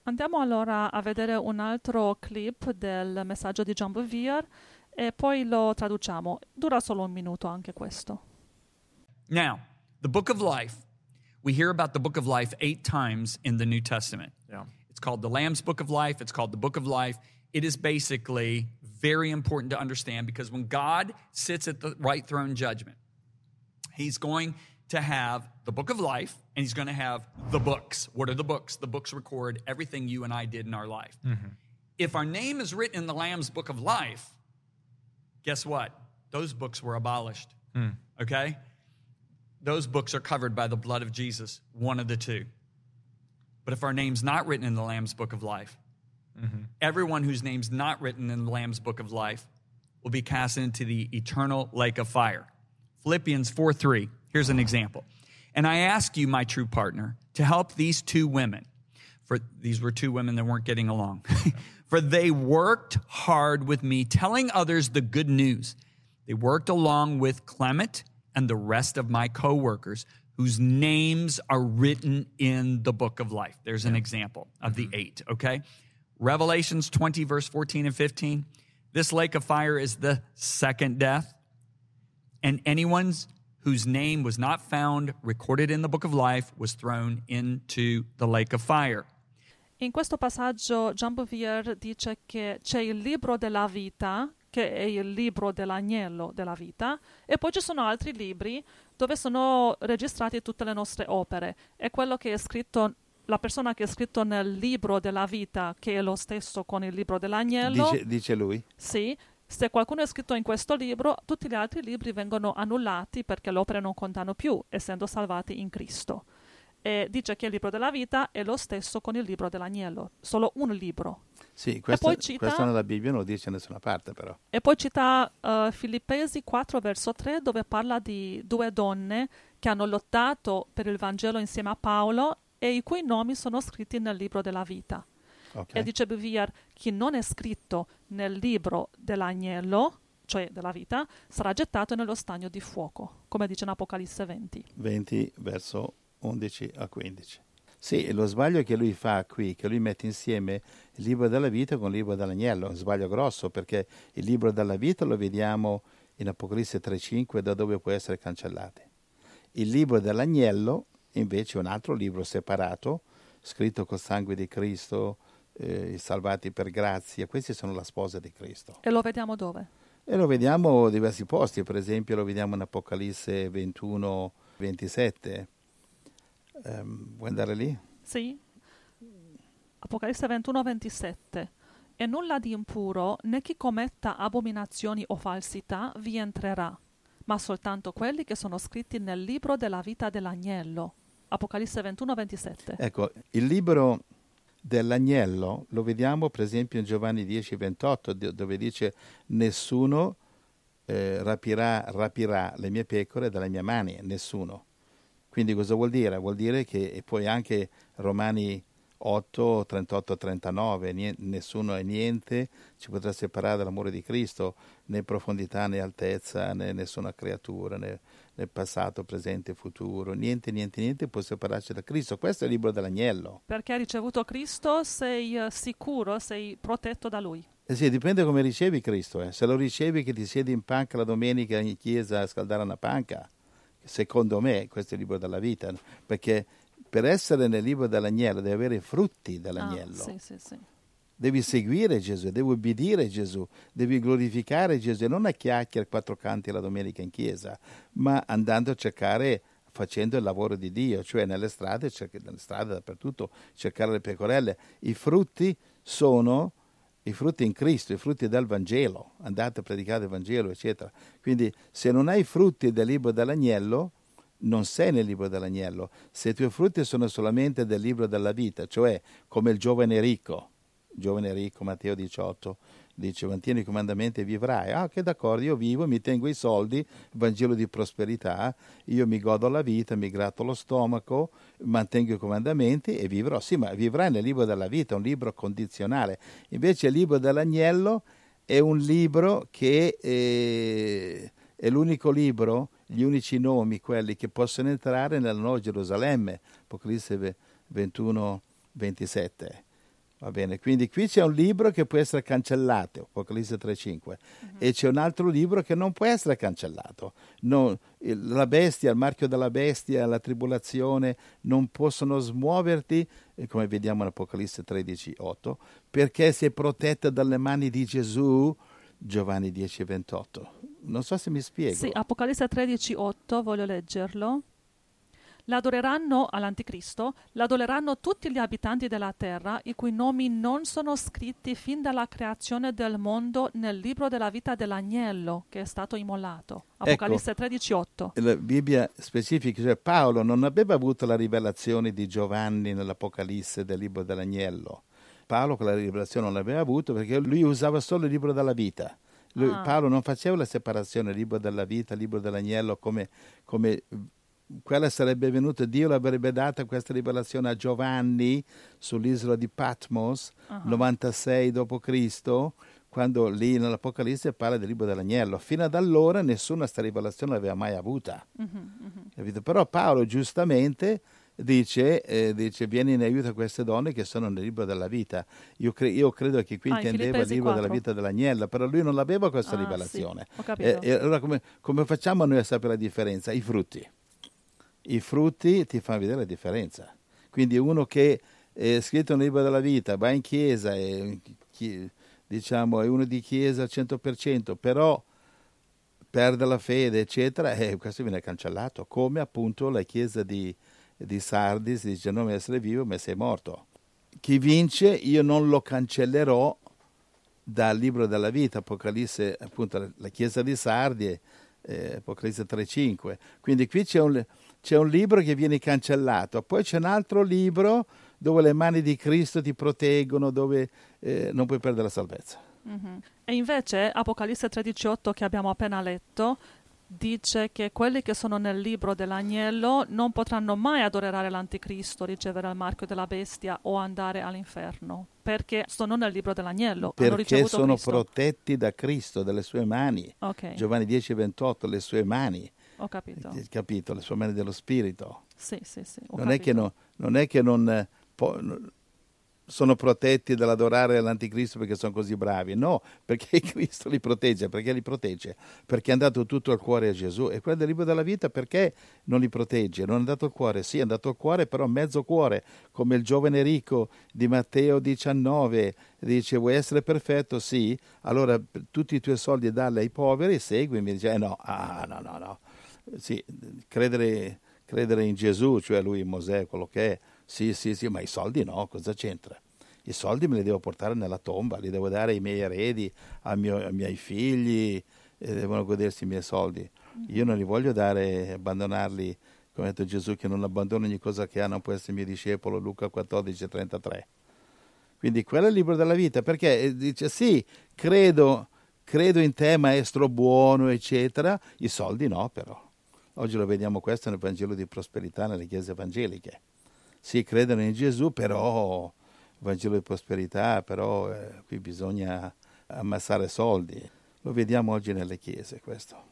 Andiamo allora a vedere un altro clip del messaggio di John Bevere e poi lo traduciamo. Dura solo un minuto anche questo. Now, the book of life, we hear about the book of life 8 times in the New Testament. Yeah. It's called the Lamb's Book of Life. It's called the Book of Life. It is basically very important to understand because when God sits at the right throne judgment, he's going to have the book of life and he's going to have the books. What are the books? The books record everything you and I did in our life. Mm-hmm. If our name is written in the Lamb's Book of Life, guess what? Those books were abolished. Okay? Those books are covered by the blood of Jesus, one of the two. But if our name's not written in the Lamb's Book of Life, everyone whose name's not written in the Lamb's Book of Life will be cast into the eternal lake of fire. Philippians 4:3, here's an example. And I ask you, my true partner, to help these two women, for these were two women that weren't getting along, for they worked hard with me, telling others the good news. They worked along with Clement and the rest of my co-workers whose names are written in the book of life. There's an example of the 8, okay? Revelations 20, verse 14 and 15. This lake of fire is the second death, and anyone whose name was not found recorded in the book of life was thrown into the lake of fire. In questo passaggio John Bevere dice che c'è il libro della vita, che è il libro dell'agnello della vita, e poi ci sono altri libri dove sono registrate tutte le nostre opere. E quello che è scritto, la persona che è scritto nel libro della vita, che è lo stesso con il libro dell'agnello, Dice lui? sì, se qualcuno è scritto in questo libro, tutti gli altri libri vengono annullati perché le opere non contano più, essendo salvati in Cristo. E dice che il libro della vita è lo stesso con il libro dell'agnello, solo un libro. Sì, questo nella Bibbia non lo dice da nessuna parte però. E poi cita Filippesi 4 verso 3 dove parla di 2 donne che hanno lottato per il Vangelo insieme a Paolo e i cui nomi sono scritti nel libro della vita. Okay. E dice Bevere, chi non è scritto nel libro dell'agnello, cioè della vita, sarà gettato nello stagno di fuoco, come dice in Apocalisse 20. 20 verso 11 a 15. Sì, lo sbaglio che lui fa qui, che lui mette insieme il libro della vita con il libro dell'agnello, è un sbaglio grosso perché il libro della vita lo vediamo in Apocalisse 3,5 da dove può essere cancellato. Il libro dell'agnello invece è un altro libro separato, scritto col sangue di Cristo, salvati per grazia, questi sono la sposa di Cristo. E lo vediamo dove? E lo vediamo in diversi posti, per esempio lo vediamo in Apocalisse 21, 27. Vuoi andare lì? Sì. Apocalisse 21, 27. E nulla di impuro, né chi commetta abominazioni o falsità vi entrerà, ma soltanto quelli che sono scritti nel libro della vita dell'agnello. Apocalisse 21, 27. Ecco, il libro dell'agnello lo vediamo per esempio in Giovanni 10, 28, dove dice nessuno rapirà le mie pecore dalle mie mani, nessuno. Quindi cosa vuol dire? Vuol dire che, e poi anche Romani 8, 38, 39, nessuno e niente ci potrà separare dall'amore di Cristo, né profondità né altezza, né nessuna creatura, né passato, presente, futuro, niente può separarci da Cristo. Questo è il libro dell'agnello. Perché hai ricevuto Cristo, sei sicuro, sei protetto da Lui. Sì, dipende come ricevi Cristo. Se lo ricevi che ti siedi in panca la domenica in chiesa a scaldare una panca, secondo me questo è il libro della vita, perché per essere nel libro dell'agnello devi avere i frutti dell'agnello. Sì. Devi seguire Gesù, devi obbedire Gesù, devi glorificare Gesù, e non a chiacchiere 4 canti la domenica in chiesa, ma andando a cercare, facendo il lavoro di Dio, cioè nelle strade dappertutto, cercare le pecorelle. I frutti sono i frutti in Cristo, i frutti del Vangelo, andate a predicare il Vangelo, eccetera. Quindi se non hai i frutti del libro dell'agnello, non sei nel libro dell'agnello. Se i tuoi frutti sono solamente del libro della vita, cioè come il giovane ricco, Matteo 18, dice mantieni i comandamenti e vivrai. Ah, che d'accordo, io vivo, mi tengo i soldi, Vangelo di prosperità, io mi godo la vita, mi gratto lo stomaco, mantengo i comandamenti e vivrò. Sì, ma vivrai nel libro della vita, un libro condizionale. Invece il libro dell'agnello è un libro che è l'unico libro, gli unici nomi, quelli che possono entrare nella Nuova Gerusalemme, Apocalisse 21, 27. Va bene, quindi qui c'è un libro che può essere cancellato, Apocalisse 3:5, e c'è un altro libro che non può essere cancellato. La bestia, il marchio della bestia, la tribolazione non possono smuoverti, come vediamo in Apocalisse 13:8, perché sei protetta dalle mani di Gesù, Giovanni 10:28. Non so se mi spiego. Sì, Apocalisse 13:8, voglio leggerlo. L'adoreranno all'Anticristo, l'adoreranno tutti gli abitanti della terra, i cui nomi non sono scritti fin dalla creazione del mondo nel libro della vita dell'agnello che è stato immolato. Apocalisse 13:8. La Bibbia specifica, cioè Paolo non aveva avuto la rivelazione di Giovanni nell'Apocalisse del libro dell'agnello. Paolo quella rivelazione non l'aveva avuto perché lui usava solo il libro della vita. Paolo non faceva la separazione libro della vita, libro dell'agnello come quella sarebbe venuta, Dio l'avrebbe data questa rivelazione a Giovanni sull'isola di Patmos, 96 d.C., quando lì nell'Apocalisse parla del libro dell'agnello. Fino ad allora nessuna questa rivelazione l'aveva mai avuta. Capito? Però Paolo giustamente dice vieni in aiuto a queste donne che sono nel libro della vita. Io credo che qui intendeva il libro 4. della vita dell'agnello, però lui non aveva questa rivelazione. Sì, ho capito. E allora come facciamo noi a sapere la differenza? I frutti. I frutti ti fanno vedere la differenza. Quindi uno che è scritto nel libro della vita, va in chiesa, diciamo, è uno di chiesa al 100%, però perde la fede, eccetera, questo viene cancellato, come appunto la chiesa di Sardis dice non essere vivo, ma sei morto. Chi vince io non lo cancellerò dal libro della vita, Apocalisse, appunto la chiesa di Sardi, Apocalisse 3:5. Quindi qui c'è un libro che viene cancellato, poi c'è un altro libro dove le mani di Cristo ti proteggono, dove non puoi perdere la salvezza. E invece Apocalisse 13:8 che abbiamo appena letto dice che quelli che sono nel libro dell'agnello non potranno mai adorare l'Anticristo, ricevere il marchio della bestia o andare all'inferno, perché sono nel libro dell'agnello. Perché sono Cristo. protetti da Cristo, dalle sue mani. Okay. Giovanni 10:28, le sue mani. Ho capito. Capito, le sue mani dello Spirito. Sì, Non è che non sono protetti dall'adorare l'Anticristo perché sono così bravi, no, perché Cristo li protegge, perché li protegge, perché è andato tutto il cuore a Gesù. E quello del libro della vita perché non li protegge? Non è andato il cuore, sì, è andato il cuore, però mezzo cuore, come il giovane ricco di Matteo 19, dice vuoi essere perfetto? Sì, allora tutti i tuoi soldi darli ai poveri, seguimi, dice no. Sì, credere in Gesù, cioè lui Mosè, quello che è, sì, ma i soldi no, cosa c'entra? I soldi me li devo portare nella tomba, li devo dare ai miei eredi, ai miei figli, devono godersi i miei soldi. Io non li voglio dare, abbandonarli, come ha detto Gesù, che non abbandona ogni cosa che ha, non può essere mio discepolo, Luca 14:33. Quindi quello è il libro della vita, perché dice sì, credo in te, maestro buono, eccetera, i soldi no però. Oggi lo vediamo questo nel Vangelo di prosperità nelle chiese evangeliche. Sì, credono in Gesù, però Vangelo di prosperità, però qui bisogna ammassare soldi. Lo vediamo oggi nelle chiese questo.